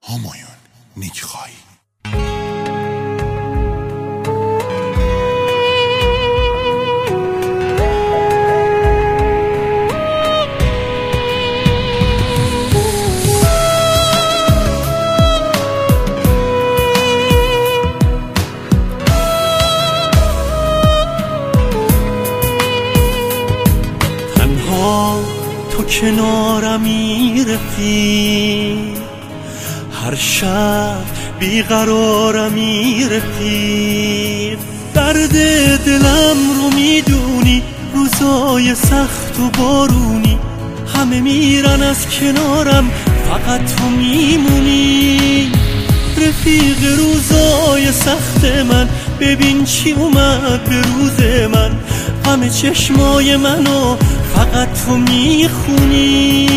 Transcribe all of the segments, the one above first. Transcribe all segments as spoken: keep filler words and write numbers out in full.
همایون نیکخوای. تو کنارم میرفتی، هر شب بیقرارم میرفتی، درد دلم رو میدونی، روزای سخت و بارونی همه میرن از کنارم، فقط تو میمونی. رفیق روزای سخت من، ببین چی اومد به روز من، همه چشمای منو فقط تو میخونی.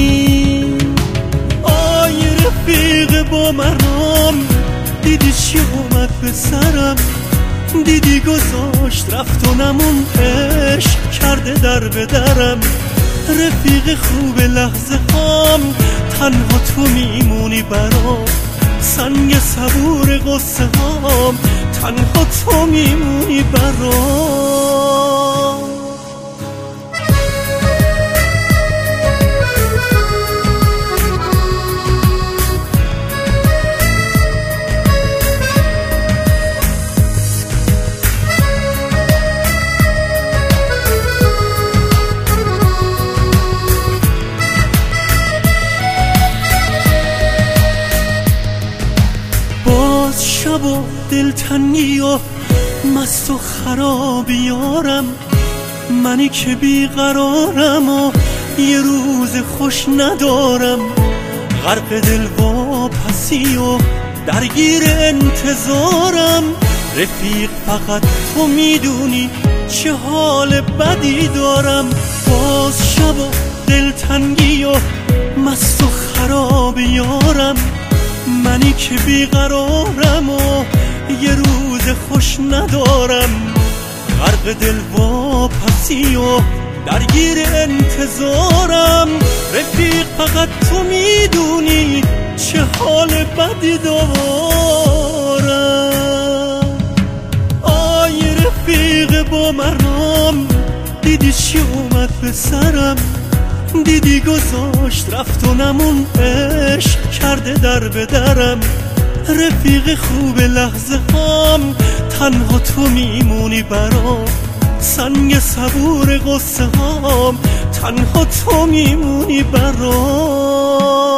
آی رفیق با مرام، دیدی چی اومد به سرم، دیدی گذاشت رفت و نمون، عشق کرده در به درم. رفیق خوب لحظه هام، تنها تو میمونی برام، سنگ صبور قصه هام، تنها تو میمونی برام. شب و دلتنگی و مست و خرابیارم، منی که بیقرارم و یه روز خوش ندارم، غرق دل و پسی و درگیر انتظارم. رفیق فقط تو میدونی چه حال بدی دارم، باز شب و دلتنگی و مست و خرابیارم، منی که بیقرارم و یه روز خوش ندارم، غرق دل و پسی و درگیر انتظارم. رفیق فقط تو میدونی چه حال بدی دارم. آی رفیق با مرام، دیدی چی اومد به سرم، دیدی گذاشت رفت و نمون، عشق کرده در به درم. رفیق خوب لحظه هام، تنها تو میمونی برام، سنگ صبور قصه هام، تنها تو میمونی برام.